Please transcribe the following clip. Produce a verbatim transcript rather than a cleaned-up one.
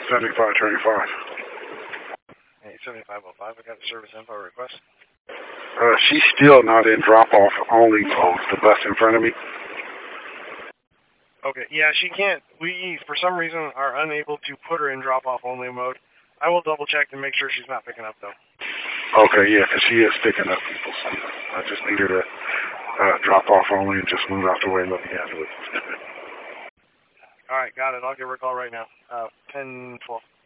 seventy-five twenty-five. Hey, seventy-five oh five, I got a service info request. Uh, she's still not in drop-off only mode, the bus in front of me. Okay, yeah, she can't. We, for some reason, are unable to put her in drop-off only mode. I will double-check to make sure she's not picking up, though. Okay, yeah, because she is picking up people, so I just need her to uh, drop off only and just move out the way and let me handle it. All right, got it. I'll give her a call right now. Uh, ten twelve.